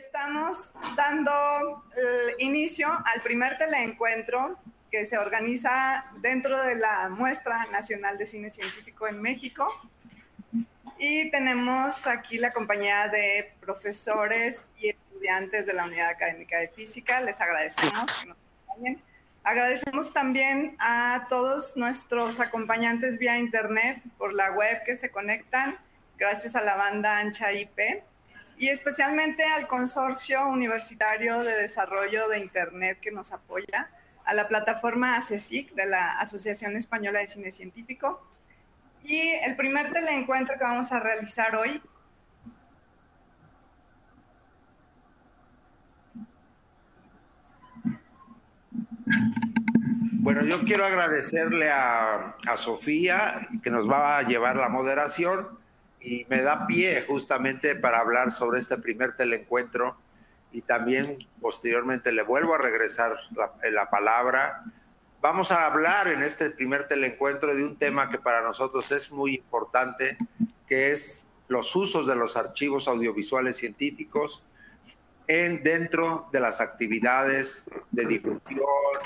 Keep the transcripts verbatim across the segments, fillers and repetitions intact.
estamos dando el inicio al primer teleencuentro que se organiza dentro de la Muestra Nacional de Cine Científico en México. Y tenemos aquí la compañía de profesores y estudiantes de la Unidad Académica de Física. Les agradecemos que nos acompañen. Agradecemos también a todos nuestros acompañantes vía internet por la web que se conectan, gracias a la banda ancha I P, y especialmente al Consorcio Universitario de Desarrollo de Internet que nos apoya, a la plataforma A C S I C de la Asociación Española de Cine Científico. Y el primer teleencuentro que vamos a realizar hoy Bueno, yo quiero agradecerle a, a Sofía, que nos va a llevar la moderación, y me da pie justamente para hablar sobre este primer teleencuentro, y también posteriormente le vuelvo a regresar la, la palabra. Vamos a hablar en este primer teleencuentro de un tema que para nosotros es muy importante, que es los usos de los archivos audiovisuales científicos en, dentro de las actividades de difusión,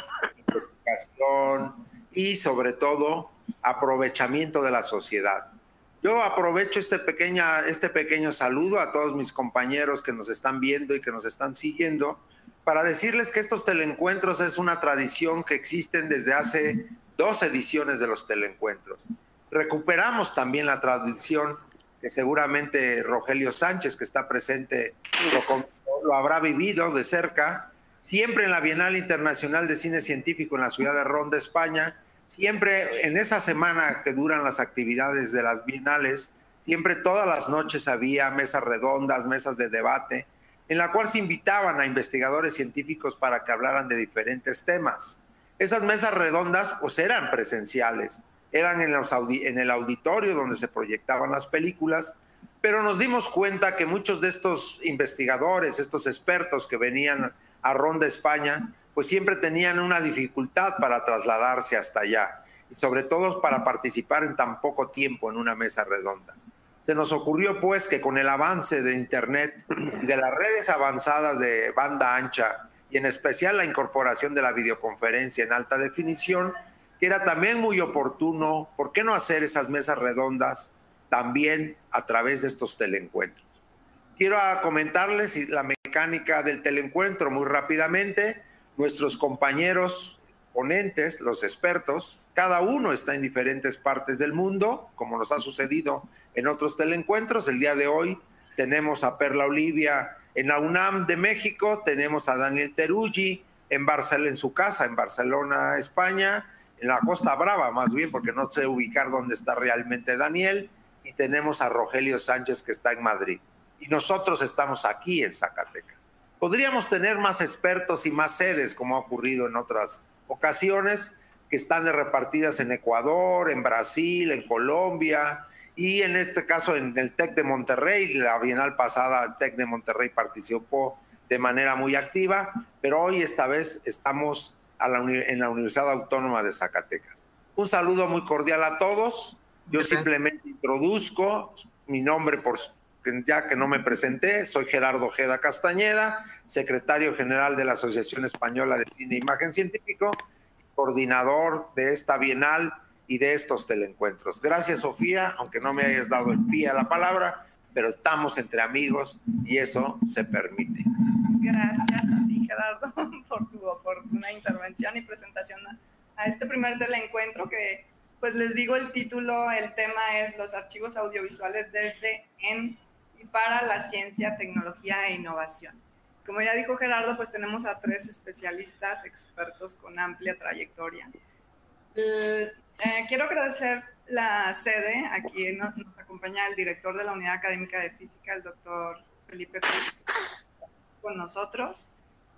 investigación y sobre todo aprovechamiento de la sociedad. Yo aprovecho este, pequeña, este pequeño saludo a todos mis compañeros que nos están viendo y que nos están siguiendo para decirles que estos teleencuentros es una tradición que existen desde hace dos ediciones de los teleencuentros. Recuperamos también la tradición que seguramente Rogelio Sánchez, que está presente, lo, lo habrá vivido de cerca, siempre en la Bienal Internacional de Cine Científico en la ciudad de Ronda, España. Siempre en esa semana que duran las actividades de las bienales, siempre todas las noches había mesas redondas, mesas de debate, en la cual se invitaban a investigadores científicos para que hablaran de diferentes temas. Esas mesas redondas pues eran presenciales, eran en, los audi en el auditorio donde se proyectaban las películas, pero nos dimos cuenta que muchos de estos investigadores, estos expertos que venían a Ronda, España, pues siempre tenían una dificultad para trasladarse hasta allá, y sobre todo para participar en tan poco tiempo en una mesa redonda. Se nos ocurrió pues que con el avance de Internet y de las redes avanzadas de banda ancha, y en especial la incorporación de la videoconferencia en alta definición, que era también muy oportuno, ¿por qué no hacer esas mesas redondas también a través de estos teleencuentros? Quiero comentarles la mecánica del teleencuentro muy rápidamente. Nuestros compañeros ponentes, los expertos, cada uno está en diferentes partes del mundo, como nos ha sucedido en otros teleencuentros. El día de hoy tenemos a Perla Olivia en la UNAM de México, tenemos a Daniel Teruggi en Barcelona, en su casa, en Barcelona, España, en la Costa Brava más bien, porque no sé ubicar dónde está realmente Daniel, y tenemos a Rogelio Sánchez que está en Madrid. Y nosotros estamos aquí en Zacatecas. Podríamos tener más expertos y más sedes, como ha ocurrido en otras ocasiones, que están repartidas en Ecuador, en Brasil, en Colombia, y en este caso en el TEC de Monterrey. La bienal pasada el TEC de Monterrey participó de manera muy activa, pero hoy esta vez estamos a la, en la Universidad Autónoma de Zacatecas. Un saludo muy cordial a todos. Yo simplemente introduzco mi nombre, por ya que no me presenté. Soy Gerardo Ojeda Castañeda, secretario general de la Asociación Española de Cine e Imagen Científico, coordinador de esta bienal y de estos teleencuentros. Gracias, Sofía, aunque no me hayas dado el pie a la palabra, pero estamos entre amigos y eso se permite. Gracias a ti, Gerardo, por tu oportuna intervención y presentación a, a este primer teleencuentro que, pues les digo el título, el tema es los archivos audiovisuales desde, en y para la ciencia, tecnología e innovación. Como ya dijo Gerardo, pues tenemos a tres especialistas, expertos con amplia trayectoria. Eh, eh, quiero agradecer la sede. Aquí no, nos acompaña el director de la Unidad Académica de Física, el doctor Felipe Cruz, con nosotros.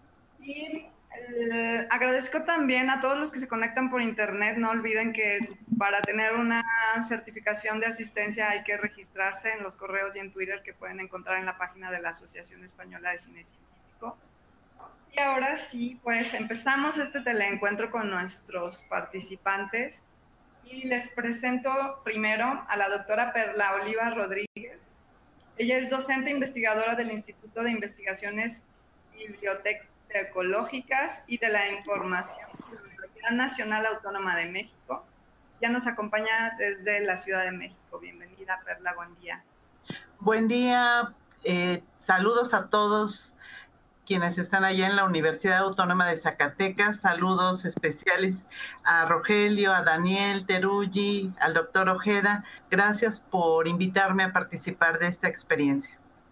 Y eh, agradezco también a todos los que se conectan por internet. No olviden que para tener una certificación de asistencia hay que registrarse en los correos y en Twitter que pueden encontrar en la página de la Asociación Española de Cine Científico. Y ahora sí, pues empezamos este teleencuentro con nuestros participantes y les presento primero a la doctora Perla Oliva Rodríguez. Ella es docente investigadora del Instituto de Investigaciones Bibliotecológicas y de la Información de la Universidad Nacional Autónoma de México. Ya nos acompaña desde la Ciudad de México. Bienvenida, Perla, buen día. Buen día, eh, saludos a todos quienes están allá en la Universidad Autónoma de Zacatecas, saludos especiales a Rogelio, a Daniel Teruggi, al doctor Ojeda. Gracias por invitarme a participar de esta experiencia.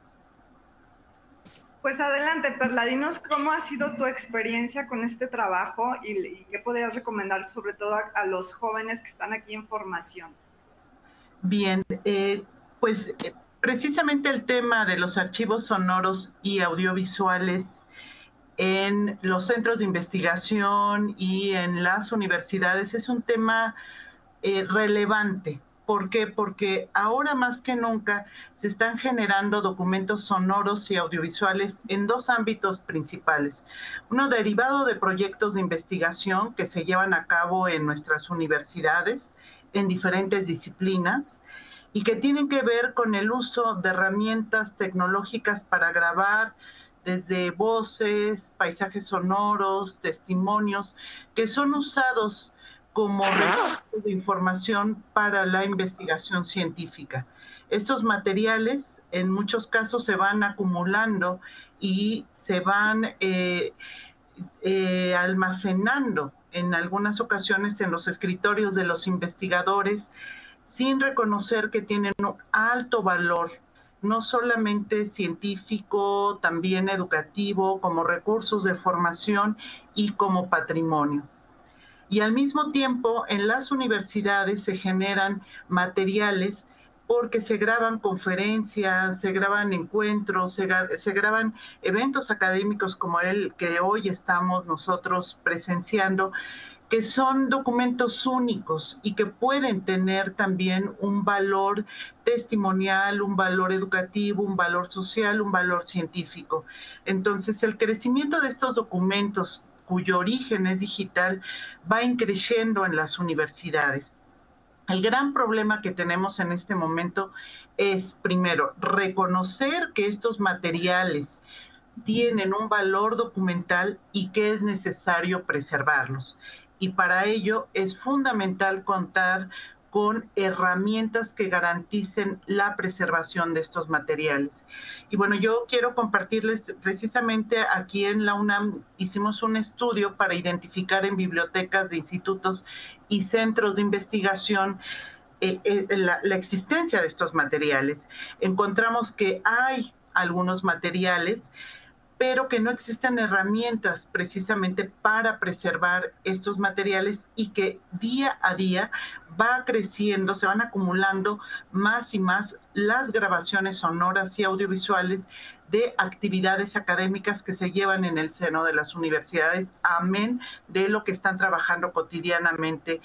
Pues adelante, Perla, dinos cómo ha sido tu experiencia con este trabajo y, y qué podrías recomendar sobre todo a, a los jóvenes que están aquí en formación. Bien, eh, pues eh, precisamente el tema de los archivos sonoros y audiovisuales en los centros de investigación y en las universidades es un tema eh, relevante. ¿Por qué? Porque ahora más que nunca se están generando documentos sonoros y audiovisuales en dos ámbitos principales. Uno derivado de proyectos de investigación que se llevan a cabo en nuestras universidades en diferentes disciplinas y que tienen que ver con el uso de herramientas tecnológicas para grabar desde voces, paisajes sonoros, testimonios, que son usados como recursos de información para la investigación científica. Estos materiales en muchos casos se van acumulando y se van eh, eh, almacenando en algunas ocasiones en los escritorios de los investigadores sin reconocer que tienen un alto valor, no solamente científico, también educativo, como recursos de formación y como patrimonio. Y al mismo tiempo, en las universidades se generan materiales porque se graban conferencias, se graban encuentros, se, se graban eventos académicos como el que hoy estamos nosotros presenciando, que son documentos únicos y que pueden tener también un valor testimonial, un valor educativo, un valor social, un valor científico. Entonces, el crecimiento de estos documentos, cuyo origen es digital, va increciendo en las universidades. El gran problema que tenemos en este momento es, primero, reconocer que estos materiales tienen un valor documental y que es necesario preservarlos. Y para ello es fundamental contar con herramientas que garanticen la preservación de estos materiales. Y bueno, yo quiero compartirles precisamente aquí en la UNAM hicimos un estudio para identificar en bibliotecas de institutos y centros de investigación eh, eh, la, la existencia de estos materiales. Encontramos que hay algunos materiales, pero que no existen herramientas precisamente para preservar estos materiales y que día a día va creciendo, se van acumulando más y más las grabaciones sonoras y audiovisuales de actividades académicas que se llevan en el seno de las universidades, amén de lo que están trabajando cotidianamente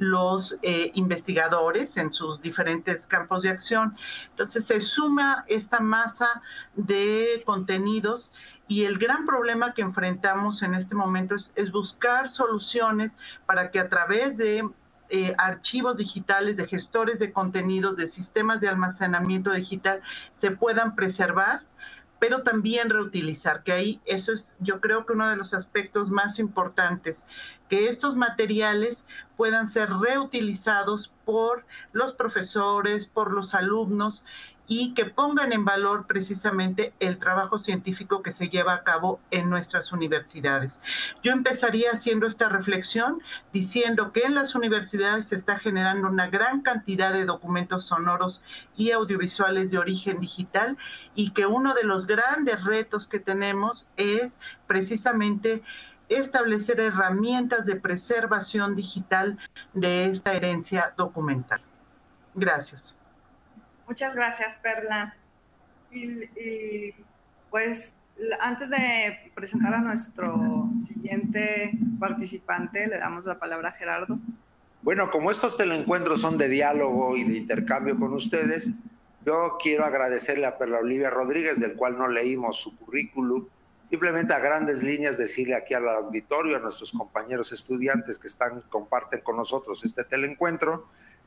los eh, investigadores en sus diferentes campos de acción. Entonces se suma esta masa de contenidos y el gran problema que enfrentamos en este momento es, es buscar soluciones para que a través de eh, archivos digitales, de gestores de contenidos, de sistemas de almacenamiento digital, se puedan preservar, pero también reutilizar, que ahí eso es yo creo que uno de los aspectos más importantes, que estos materiales puedan ser reutilizados por los profesores, por los alumnos, y que pongan en valor precisamente el trabajo científico que se lleva a cabo en nuestras universidades. Yo empezaría haciendo esta reflexión diciendo que en las universidades se está generando una gran cantidad de documentos sonoros y audiovisuales de origen digital y que uno de los grandes retos que tenemos es precisamente establecer herramientas de preservación digital de esta herencia documental. Gracias. Muchas gracias, Perla. Y, y pues antes de presentar a nuestro siguiente participante, le damos la palabra a Gerardo. Bueno, como estos teleencuentros son de diálogo y de intercambio con ustedes, yo quiero agradecerle a Perla Olivia Rodríguez, del cual no leímos su currículum, simplemente a grandes líneas decirle aquí al auditorio, a nuestros compañeros estudiantes que están, comparten con nosotros este teleencuentro,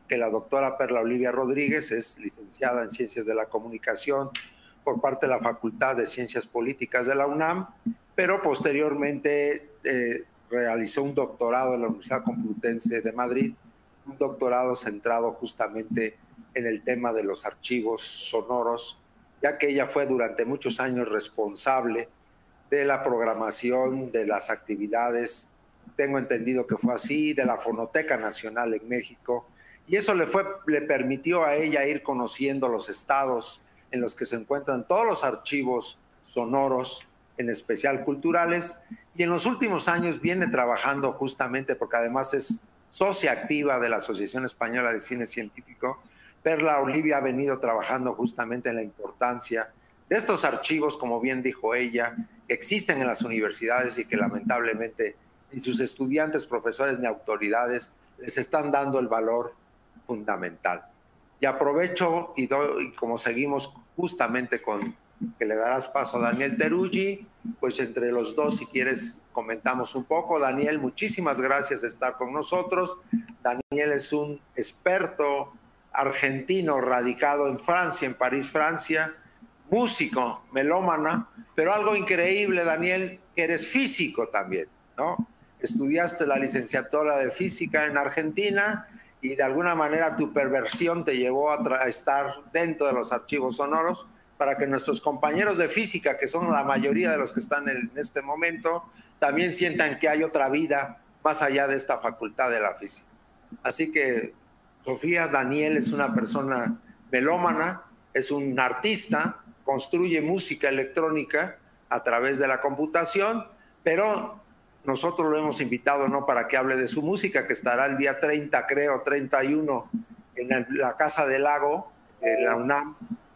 que la doctora Perla Olivia Rodríguez es licenciada en Ciencias de la Comunicación por parte de la Facultad de Ciencias Políticas de la UNAM, pero posteriormente eh, realizó un doctorado en la Universidad Complutense de Madrid, un doctorado centrado justamente en el tema de los archivos sonoros, ya que ella fue durante muchos años responsable de la programación de las actividades, tengo entendido que fue así, de la Fonoteca Nacional en México, y eso le, fue, le permitió a ella ir conociendo los estados en los que se encuentran todos los archivos sonoros, en especial culturales, y en los últimos años viene trabajando justamente, porque además es socia activa de la Asociación Española de Cine Científico. Perla Olivia ha venido trabajando justamente en la importancia de estos archivos, como bien dijo ella, que existen en las universidades y que lamentablemente ni sus estudiantes, profesores ni autoridades les están dando el valor fundamental. Y aprovecho y, doy, y como seguimos justamente con que le darás paso a Daniel Teruggi, pues entre los dos, si quieres, comentamos un poco. Daniel, muchísimas gracias de estar con nosotros. Daniel es un experto argentino radicado en Francia, en París, Francia, músico, melómana, pero algo increíble, Daniel, que eres físico también, ¿no? Estudiaste la licenciatura de física en Argentina y de alguna manera tu perversión te llevó a, a estar dentro de los archivos sonoros, para que nuestros compañeros de física, que son la mayoría de los que están en este momento, también sientan que hay otra vida más allá de esta facultad de la física. Así que Sofía, Daniel es una persona melómana, es un artista, construye música electrónica a través de la computación, pero nosotros lo hemos invitado no para que hable de su música, que estará el día treinta, creo, treinta y uno, en la Casa del Lago, en la UNAM,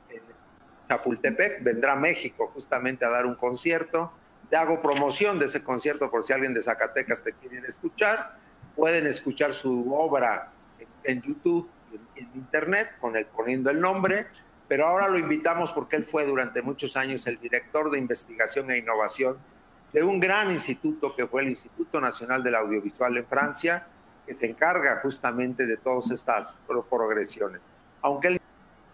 Chapultepec, vendrá a México justamente a dar un concierto. Te hago promoción de ese concierto por si alguien de Zacatecas te quiere escuchar. Pueden escuchar su obra en, en YouTube, en, en internet, con él poniendo el nombre, pero ahora lo invitamos porque él fue durante muchos años el director de investigación e innovación de un gran instituto que fue el Instituto Nacional del Audiovisual en Francia, que se encarga justamente de todas estas progresiones. Aunque él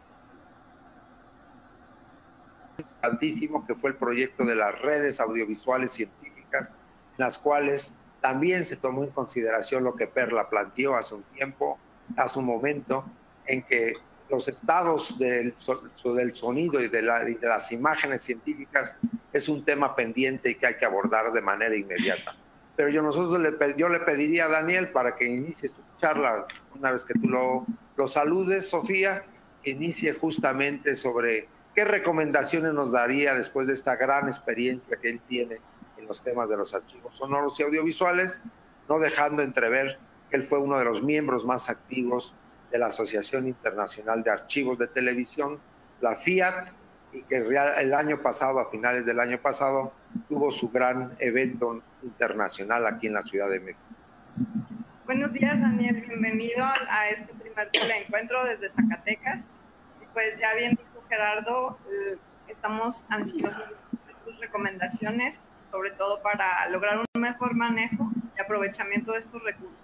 que fue el proyecto de las redes audiovisuales científicas, en las cuales también se tomó en consideración lo que Perla planteó hace un tiempo, hace un momento, en que los estados del, del sonido y de, la, y de las imágenes científicas es un tema pendiente y que hay que abordar de manera inmediata. Pero yo, nosotros le, yo le pediría a Daniel para que inicie su charla, una vez que tú lo, lo saludes, Sofía, que inicie justamente sobre qué recomendaciones nos daría después de esta gran experiencia que él tiene en los temas de los archivos sonoros y audiovisuales, no dejando entrever que él fue uno de los miembros más activos de la Asociación Internacional de Archivos de Televisión, la FIAT, y que el año pasado, a finales del año pasado, tuvo su gran evento internacional aquí en la Ciudad de México. Buenos días, Daniel. Bienvenido a este primer teleencuentro desde Zacatecas. Y pues ya bien dijo Gerardo, estamos ansiosos de tus recomendaciones, sobre todo para lograr un mejor manejo y aprovechamiento de estos recursos.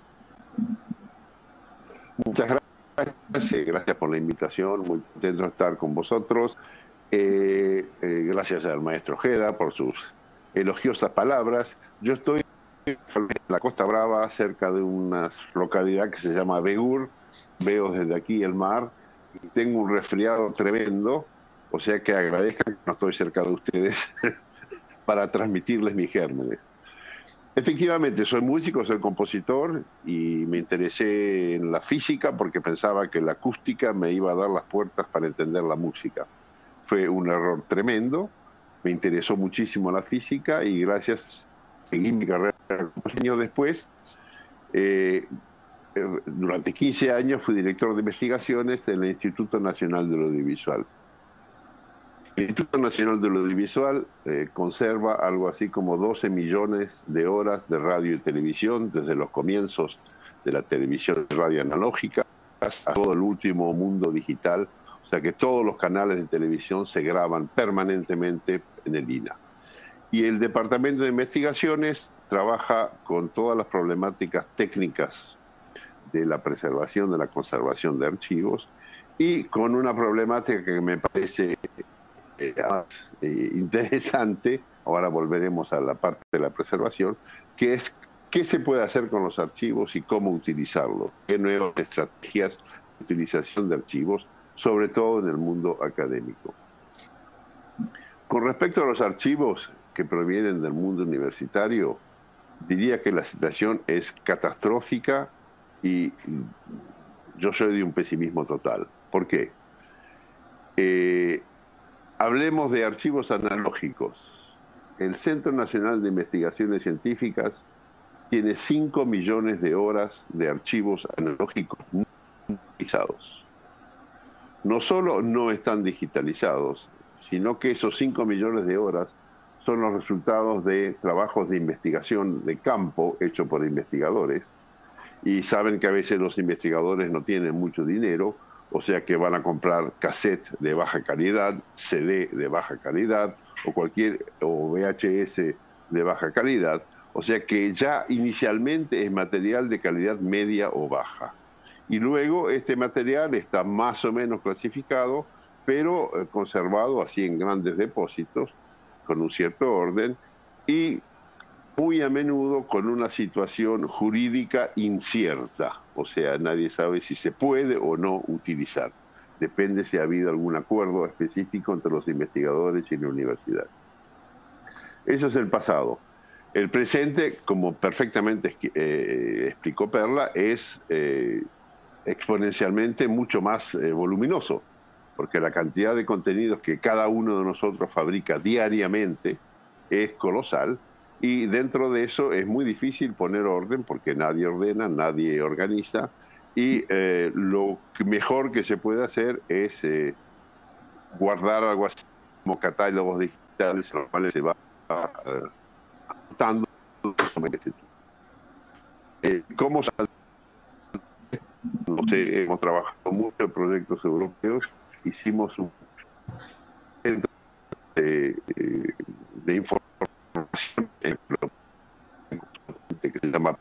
Muchas gracias, gracias por la invitación, muy contento de estar con vosotros. Eh, eh, gracias al maestro Ojeda por sus elogiosas palabras. Yo estoy en la Costa Brava, cerca de una localidad que se llama Begur. Veo desde aquí el mar y tengo un resfriado tremendo, o sea que agradezcan que no estoy cerca de ustedes para transmitirles mis gérmenes. Efectivamente, soy músico, soy compositor y me interesé en la física porque pensaba que la acústica me iba a dar las puertas para entender la música. Fue un error tremendo, me interesó muchísimo la física y gracias, seguí mi carrera años después. Eh, durante quince años fui director de investigaciones en el Instituto Nacional del Audiovisual. El Instituto Nacional del Audiovisual eh, conserva algo así como doce millones de horas de radio y televisión desde los comienzos de la televisión y radio analógica hasta todo el último mundo digital. O sea que todos los canales de televisión se graban permanentemente en el I N A. Y el Departamento de Investigaciones trabaja con todas las problemáticas técnicas de la preservación, de la conservación de archivos, y con una problemática que me parece eh, eh, interesante, ahora volveremos a la parte de la preservación, que es qué se puede hacer con los archivos y cómo utilizarlos, qué nuevas estrategias de utilización de archivos, sobre todo en el mundo académico. Con respecto a los archivos que provienen del mundo universitario, diría que la situación es catastrófica y yo soy de un pesimismo total. ¿Por qué? Eh, hablemos de archivos analógicos. El Centro Nacional de Investigaciones Científicas tiene cinco millones de horas de archivos analógicos no digitalizados. No solo no están digitalizados, sino que esos cinco millones de horas son los resultados de trabajos de investigación de campo hechos por investigadores, y saben que a veces los investigadores no tienen mucho dinero, o sea que van a comprar cassette de baja calidad, C D de baja calidad, o cualquier o V H S de baja calidad, o sea que ya inicialmente es material de calidad media o baja. Y luego este material está más o menos clasificado, pero eh, conservado así en grandes depósitos, con un cierto orden, y muy a menudo con una situación jurídica incierta. O sea, nadie sabe si se puede o no utilizar. Depende si ha habido algún acuerdo específico entre los investigadores y la universidad. Eso es el pasado. El presente, como perfectamente eh, explicó Perla, es eh, exponencialmente mucho más eh, voluminoso, porque la cantidad de contenidos que cada uno de nosotros fabrica diariamente es colosal, y dentro de eso es muy difícil poner orden, porque nadie ordena, nadie organiza, y eh, lo mejor que se puede hacer es eh, guardar algo así como catálogos digitales, en los cuales se va adaptando. Eh, ¿Cómo no sé, hemos trabajado mucho en proyectos europeos, hicimos un centro de, de, de información que se llama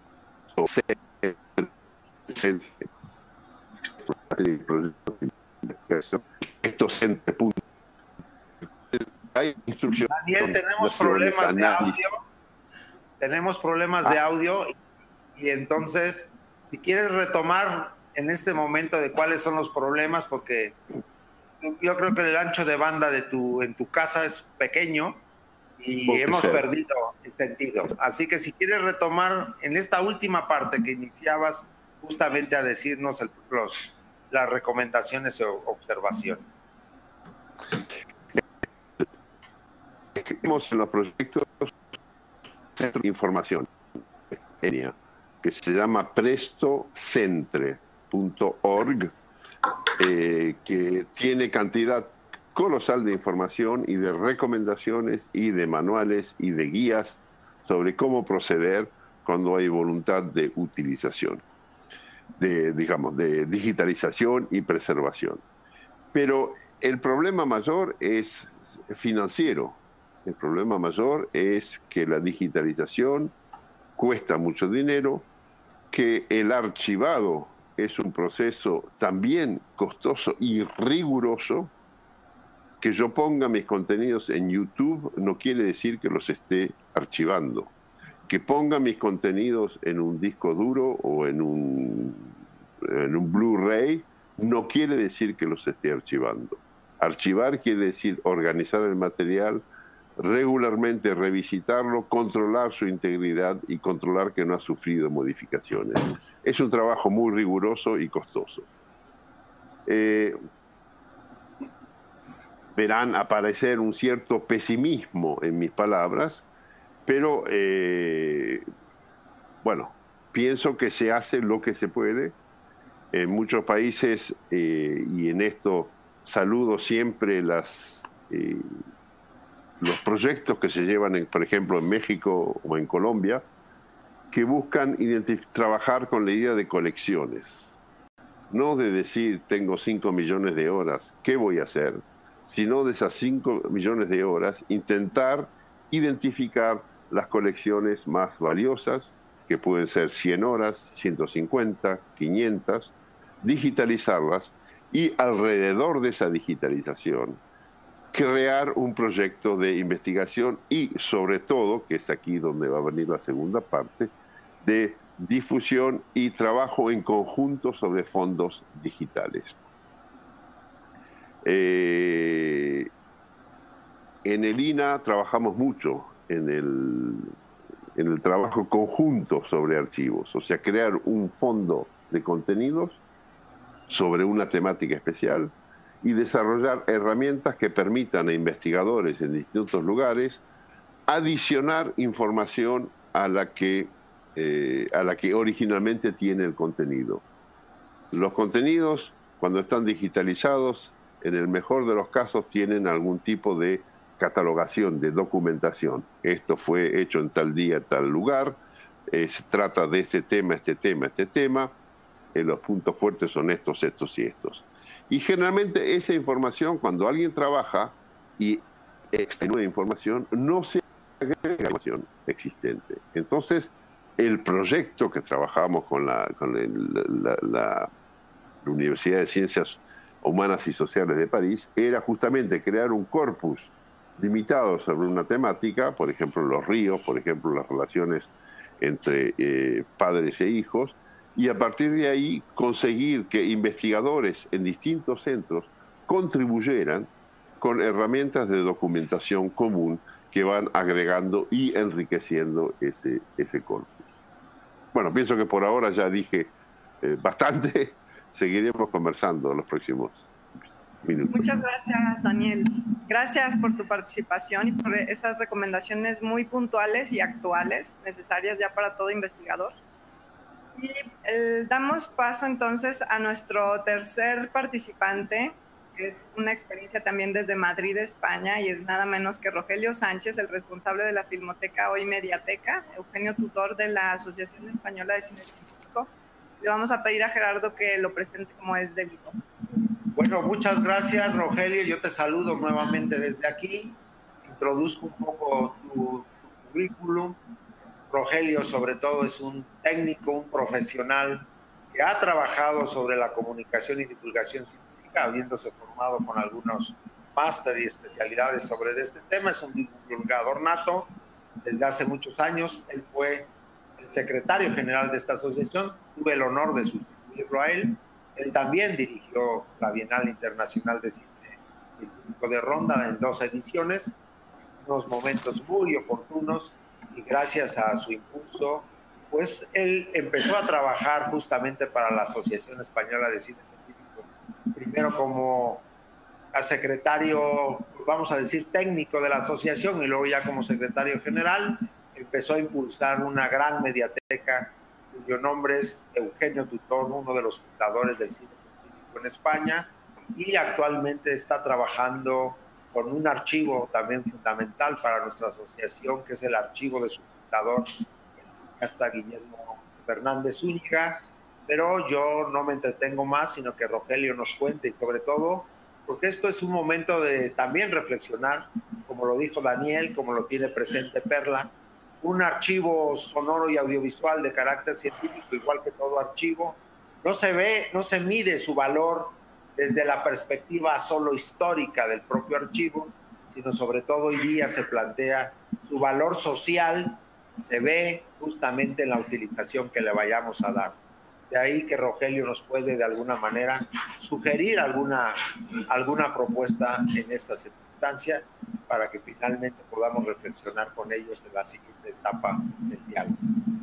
estos centros. Hay instrucciones. Daniel, tenemos problemas de audio. Tenemos problemas de audio y entonces, si quieres retomar en este momento de cuáles son los problemas, porque yo creo que el ancho de banda de tu, en tu casa es pequeño y Puede hemos ser. perdido el sentido. Así que si quieres retomar en esta última parte que iniciabas justamente a decirnos el, los, las recomendaciones o observaciones. Tenemos en los proyectos centro de información que se llama prestocentre punto org, eh, que tiene cantidad colosal de información y de recomendaciones y de manuales y de guías sobre cómo proceder cuando hay voluntad de utilización, de, digamos, de digitalización y preservación. Pero el problema mayor es financiero. El problema mayor es que la digitalización cuesta mucho dinero, que el archivado es un proceso también costoso y riguroso. Que yo ponga mis contenidos en YouTube no quiere decir que los esté archivando. Que ponga mis contenidos en un disco duro o en un, en un Blu-ray no quiere decir que los esté archivando. Archivar quiere decir organizar el material, regularmente revisitarlo, controlar su integridad y controlar que no ha sufrido modificaciones. Es un trabajo muy riguroso y costoso. Eh, verán aparecer un cierto pesimismo en mis palabras, pero eh, bueno, pienso que se hace lo que se puede. En muchos países, eh, y en esto saludo siempre las... Eh, los proyectos que se llevan, en, por ejemplo, en México o en Colombia, que buscan trabajar con la idea de colecciones. No de decir, tengo cinco millones de horas, ¿qué voy a hacer? Sino de esas cinco millones de horas, intentar identificar las colecciones más valiosas que pueden ser cien horas, ciento cincuenta, quinientas, digitalizarlas y alrededor de esa digitalización crear un proyecto de investigación y sobre todo, que es aquí donde va a venir la segunda parte, de difusión y trabajo en conjunto sobre fondos digitales. Eh, en el I N A trabajamos mucho en el, en el trabajo conjunto sobre archivos, o sea, crear un fondo de contenidos sobre una temática especial y desarrollar herramientas que permitan a investigadores en distintos lugares adicionar información a la que, eh, a la que originalmente tiene el contenido. Los contenidos, cuando están digitalizados, en el mejor de los casos tienen algún tipo de catalogación, de documentación. Esto fue hecho en tal día, en tal lugar, eh, se trata de este tema, este tema, este tema, eh, los puntos fuertes son estos, estos y estos. Y generalmente esa información, cuando alguien trabaja y extrae nueva información, no se agrega información existente. Entonces, el proyecto que trabajamos con la, con el, la, la, la Universidad de Ciencias Humanas y Sociales de París era justamente crear un corpus limitado sobre una temática, por ejemplo los ríos, por ejemplo las relaciones entre eh, padres e hijos, y a partir de ahí conseguir que investigadores en distintos centros contribuyeran con herramientas de documentación común que van agregando y enriqueciendo ese, ese corpus. Bueno, pienso que por ahora ya dije eh, bastante. Seguiremos conversando en los próximos minutos. Muchas gracias, Daniel. Gracias por tu participación y por esas recomendaciones muy puntuales y actuales, necesarias ya para todo investigador. Y eh, damos paso entonces a nuestro tercer participante, que es una experiencia también desde Madrid, España, y es nada menos que Rogelio Sánchez, el responsable de la Filmoteca Hoy Mediateca, Eugenio Tutor de la Asociación Española de Cine Científico. Le vamos a pedir a Gerardo que lo presente como es debido. Bueno, muchas gracias, Rogelio. Yo te saludo nuevamente desde aquí. Introduzco un poco tu, tu currículum. Rogelio, sobre todo, es un técnico, un profesional que ha trabajado sobre la comunicación y divulgación científica, habiéndose formado con algunos máster y especialidades sobre este tema. Es un divulgador nato desde hace muchos años. Él fue el secretario general de esta asociación. Tuve el honor de sustituirlo a él. Él también dirigió la Bienal Internacional de Cine de Ronda en dos ediciones, unos momentos muy oportunos, y gracias a su impulso, pues él empezó a trabajar justamente para la Asociación Española de Cine Científico, primero como secretario, vamos a decir, técnico de la asociación, y luego ya como secretario general. Empezó a impulsar una gran mediateca cuyo nombre es Eugenio Tutor, uno de los fundadores del cine científico en España, y actualmente está trabajando con un archivo también fundamental para nuestra asociación, que es el archivo de su fundador, el cineasta Guillermo Fernández Zúñiga. Pero yo no me entretengo más, sino que Rogelio nos cuente, y sobre todo, porque esto es un momento de también reflexionar, como lo dijo Daniel, como lo tiene presente Perla, un archivo sonoro y audiovisual de carácter científico, igual que todo archivo, no se ve, no se mide su valor desde la perspectiva solo histórica del propio archivo, sino sobre todo hoy día se plantea su valor social, se ve justamente en la utilización que le vayamos a dar. De ahí que Rogelio nos puede de alguna manera sugerir alguna, alguna propuesta en esta circunstancia para que finalmente podamos reflexionar con ellos en la siguiente etapa del diálogo.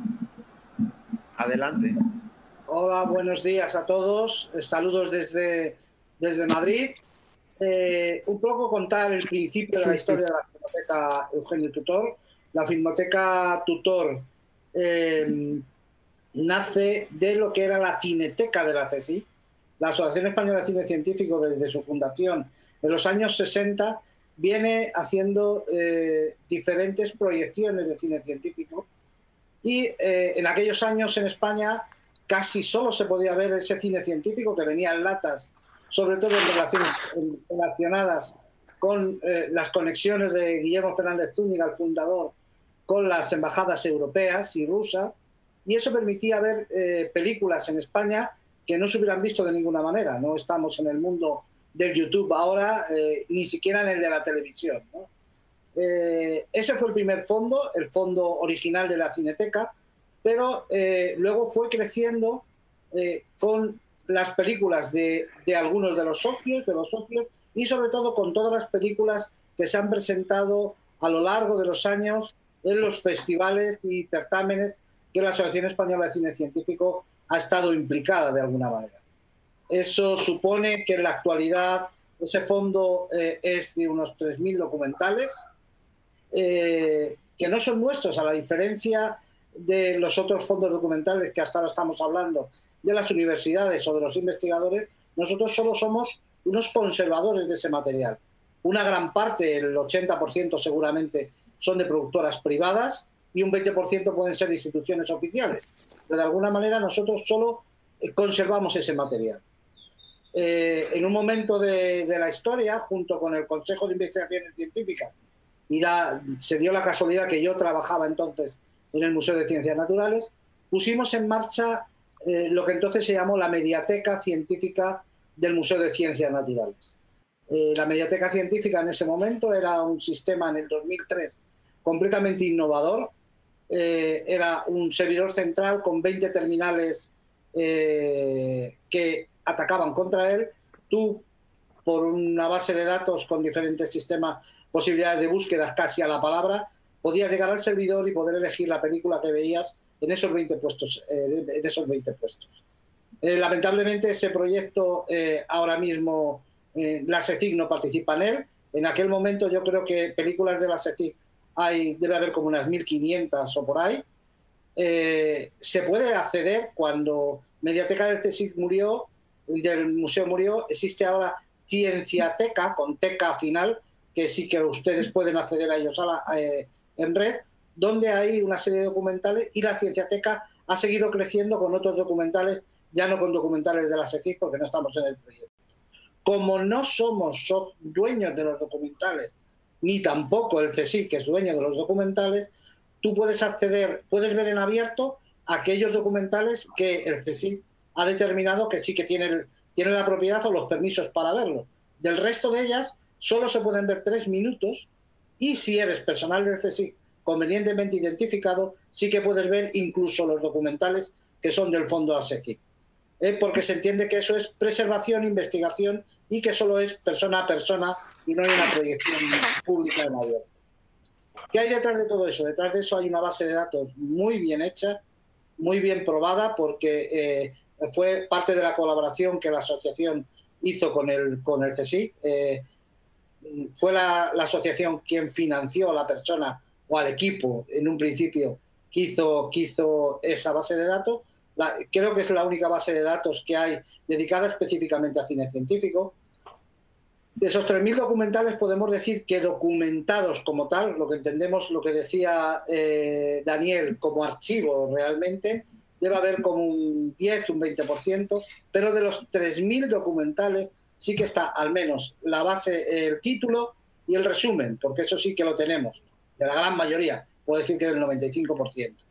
Adelante. Hola, buenos días a todos. Saludos desde, desde Madrid. Eh, un poco contar el principio de la historia de la Filmoteca Eugenio Tutor. La Filmoteca Tutor eh, nace de lo que era la Cineteca de la C S I, la Asociación Española de Cine Científico. Desde su fundación en los años sesenta viene haciendo eh, diferentes proyecciones de cine científico, y eh, en aquellos años en España casi solo se podía ver ese cine científico que venía en latas, sobre todo en relaciones en, relacionadas con eh, las conexiones de Guillermo Fernández Zúñiga, el fundador, con las embajadas europeas y rusas, y eso permitía ver eh, películas en España que no se hubieran visto de ninguna manera. No estamos en el mundo del YouTube ahora, eh, ni siquiera en el de la televisión, ¿no? Eh, ese fue el primer fondo, el fondo original de la Cineteca, pero eh, luego fue creciendo eh, con las películas de, de algunos de los socios, de los socios, y sobre todo con todas las películas que se han presentado a lo largo de los años en los festivales y certámenes que la Asociación Española de Cine Científico ha estado implicada de alguna manera. Eso supone que en la actualidad ese fondo eh, es de unos tres mil documentales, eh, que no son nuestros, a la diferencia de los otros fondos documentales que hasta ahora estamos hablando, de las universidades o de los investigadores. Nosotros solo somos unos conservadores de ese material. Una gran parte, el ochenta por ciento seguramente, son de productoras privadas y un veinte por ciento pueden ser de instituciones oficiales. Pero de alguna manera nosotros solo conservamos ese material. Eh, en un momento de, de la historia, junto con el Consejo de Investigaciones Científicas, y da, se dio la casualidad que yo trabajaba entonces en el Museo de Ciencias Naturales, pusimos en marcha eh, lo que entonces se llamó la Mediateca Científica del Museo de Ciencias Naturales. Eh, la Mediateca Científica en ese momento era un sistema en el dos mil tres completamente innovador. Eh, era un servidor central con veinte terminales eh, que atacaban contra él. Tú, por una base de datos con diferentes sistemas, posibilidades de búsqueda casi a la palabra, podías llegar al servidor y poder elegir la película que veías en esos veinte puestos. Eh, de esos veinte puestos. Eh, lamentablemente ese proyecto eh, ahora mismo eh, la SECIC no participa en él. En aquel momento yo creo que películas de la SECIC hay, debe haber como unas mil quinientas o por ahí. Eh, se puede acceder cuando Mediateca del CSIC murió y del museo murió, existe ahora Cienciateca, con teca final, que sí que ustedes pueden acceder a ellos a la, eh, en red, donde hay una serie de documentales, y la Cienciateca ha seguido creciendo con otros documentales, ya no con documentales de la SECIC porque no estamos en el proyecto. Como no somos so dueños de los documentales, ni tampoco el CSIC, que es dueño de los documentales, tú puedes acceder, puedes ver en abierto aquellos documentales que el CSIC ha determinado que sí que tienen, tienen la propiedad o los permisos para verlo. Del resto de ellas solo se pueden ver tres minutos, y si eres personal del CSIC convenientemente identificado, sí que puedes ver incluso los documentales que son del fondo ASECIC. Eh, porque se entiende que eso es preservación, investigación, y que solo es persona a persona y no hay una proyección pública en mayor. ¿Qué hay detrás de todo eso? Detrás de eso hay una base de datos muy bien hecha, muy bien probada, porque eh, fue parte de la colaboración que la asociación hizo con el, con el CSIC. Eh, fue la, la asociación quien financió a la persona o al equipo en un principio que hizo, que hizo esa base de datos. La, creo que es la única base de datos que hay dedicada específicamente a cine científico. De esos tres mil documentales podemos decir que documentados como tal, lo que entendemos, lo que decía eh, Daniel, como archivo realmente, debe haber como un diez, un veinte por ciento, pero de los tres mil documentales sí que está al menos la base, el título y el resumen, porque eso sí que lo tenemos, de la gran mayoría, puedo decir que del noventa y cinco por ciento.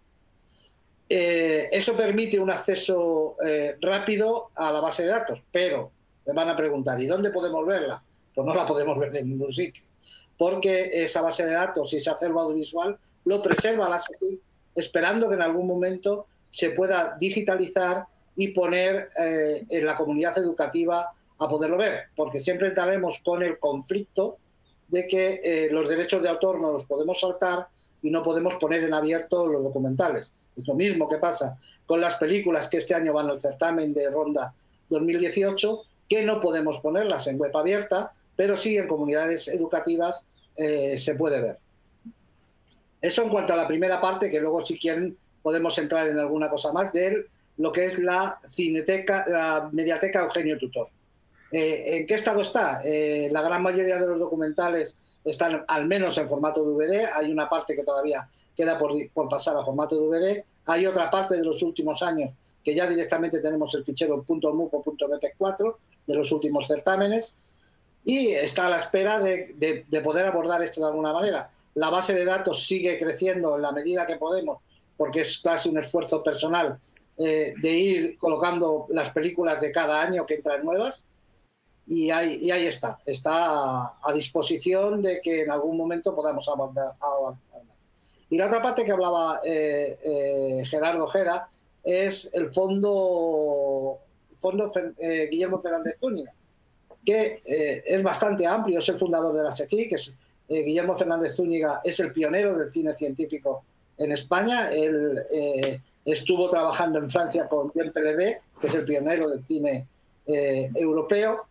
Eh, eso permite un acceso eh, rápido a la base de datos, pero me van a preguntar, ¿y dónde podemos verla? Pues no la podemos ver en ningún sitio, porque esa base de datos y ese acervo audiovisual lo preserva la SECIC, esperando que en algún momento se pueda digitalizar y poner eh, en la comunidad educativa a poderlo ver, porque siempre estaremos con el conflicto de que eh, los derechos de autor no los podemos saltar y no podemos poner en abierto los documentales. Es lo mismo que pasa con las películas que este año van al certamen de Ronda dos mil dieciocho, que no podemos ponerlas en web abierta, pero sí en comunidades educativas eh, se puede ver. Eso en cuanto a la primera parte, que luego si quieren podemos entrar en alguna cosa más de lo que es la Cineteca, la Mediateca Eugenio Tutor. Eh, ¿En qué estado está? Eh, la gran mayoría de los documentales están al menos en formato D V D, hay una parte que todavía queda por, por pasar a formato D V D, hay otra parte de los últimos años que ya directamente tenemos el fichero .muc o .m p cuatro de los últimos certámenes, y está a la espera de, de, de poder abordar esto de alguna manera. La base de datos sigue creciendo en la medida que podemos, porque es casi un esfuerzo personal eh, de ir colocando las películas de cada año que entran nuevas. Y ahí, y ahí está, está a, a disposición de que en algún momento podamos avanzar, avanzar más. Y la otra parte que hablaba eh, eh, Gerardo Ojeda es el fondo, fondo eh, Guillermo Fernández Zúñiga, que eh, es bastante amplio, es el fundador de la SECI, que es, eh, Guillermo Fernández Zúñiga es el pionero del cine científico en España. Él eh, estuvo trabajando en Francia con Jean Pellevé, que es el pionero del cine eh, europeo.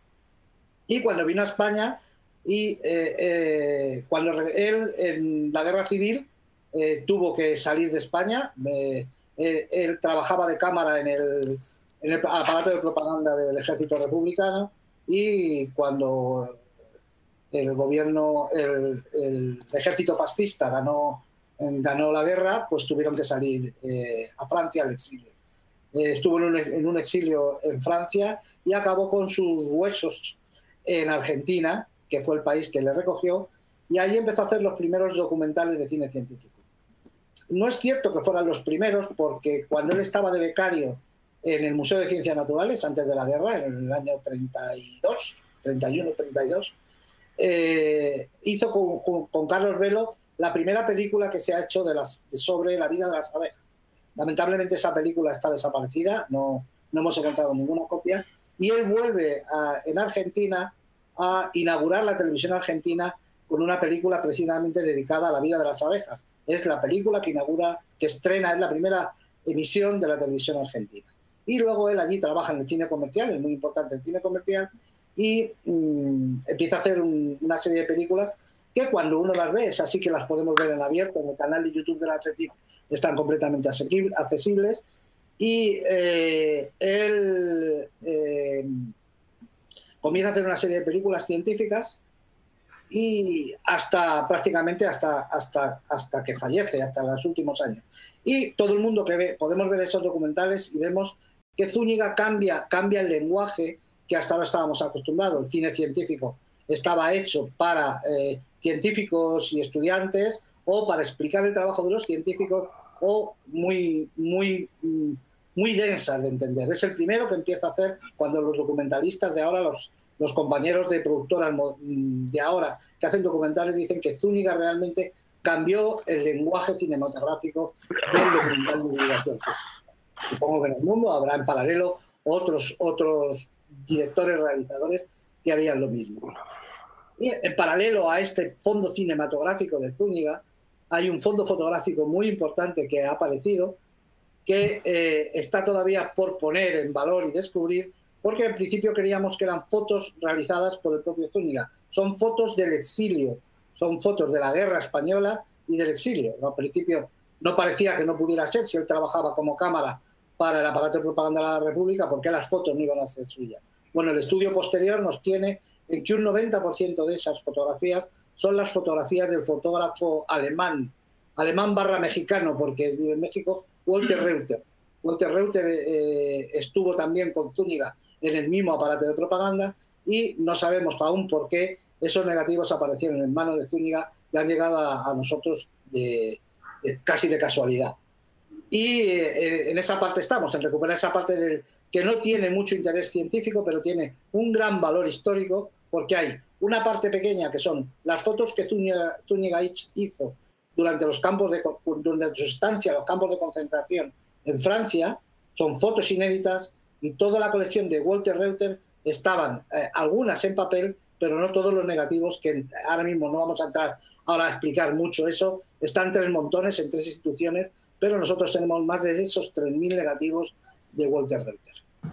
Y cuando vino a España, y eh, eh, cuando él en la guerra civil eh, tuvo que salir de España, eh, eh, él trabajaba de cámara en el, en el aparato de propaganda del ejército republicano, y cuando el gobierno, el, el ejército fascista ganó, ganó la guerra, pues tuvieron que salir eh, a Francia al exilio. Eh, estuvo en un, en un exilio en Francia y acabó con sus huesos en Argentina, que fue el país que le recogió, y ahí empezó a hacer los primeros documentales de cine científico. No es cierto que fueran los primeros, porque cuando él estaba de becario en el Museo de Ciencias Naturales, antes de la guerra, en el año treinta y dos, treinta y uno, treinta y dos, eh, hizo con, con, con Carlos Velo la primera película que se ha hecho de las, de sobre la vida de las abejas. Lamentablemente esa película está desaparecida, no, no hemos encontrado ninguna copia, y él vuelve a, en Argentina a inaugurar la televisión argentina con una película precisamente dedicada a la vida de las abejas. Es la película que inaugura, que estrena, es la primera emisión de la televisión argentina. Y luego él allí trabaja en el cine comercial, es muy importante el cine comercial, y mmm, empieza a hacer un, una serie de películas que cuando uno las ve, es así que las podemos ver en abierto, en el canal de YouTube de la SECI están completamente accesibles. Y eh, él eh, comienza a hacer una serie de películas científicas y hasta prácticamente hasta, hasta, hasta que fallece, hasta los últimos años. Y todo el mundo que ve, podemos ver esos documentales y vemos que Zúñiga cambia, cambia el lenguaje que hasta ahora estábamos acostumbrados. El cine científico estaba hecho para eh, científicos y estudiantes, o para explicar el trabajo de los científicos, o muy, muy, muy densas de entender. Es el primero que empieza a hacer cuando los documentalistas de ahora, los, los compañeros de productoras de ahora que hacen documentales, dicen que Zúñiga realmente cambió el lenguaje cinematográfico del documental de divulgación. Supongo que en el mundo habrá en paralelo otros, otros directores, realizadores que harían lo mismo. Y en paralelo a este fondo cinematográfico de Zúñiga, hay un fondo fotográfico muy importante que ha aparecido, que eh, está todavía por poner en valor y descubrir, porque en principio creíamos que eran fotos realizadas por el propio Zúñiga. Son fotos del exilio, son fotos de la guerra española y del exilio. Al principio no parecía que no pudiera ser si él trabajaba como cámara para el aparato de propaganda de la República, porque las fotos no iban a ser suyas. Bueno, el estudio posterior nos tiene en que un noventa por ciento de esas fotografías son las fotografías del fotógrafo alemán, alemán barra mexicano, porque vive en México, Walter Reuter. Walter Reuter eh, estuvo también con Zúñiga en el mismo aparato de propaganda, y no sabemos aún por qué esos negativos aparecieron en manos de Zúñiga y han llegado a, a nosotros de, de, casi de casualidad. Y eh, en esa parte estamos, en recuperar esa parte del, que no tiene mucho interés científico, pero tiene un gran valor histórico, porque hay una parte pequeña que son las fotos que Zúñiga, Zúñiga hizo durante los campos de durante su estancia, los campos de concentración en Francia, son fotos inéditas, y toda la colección de Walter Reuter estaban eh, algunas en papel, pero no todos los negativos, que ahora mismo no vamos a entrar ahora a explicar mucho eso. Están tres montones en tres instituciones, pero nosotros tenemos más de esos tres mil negativos de Walter Reuter.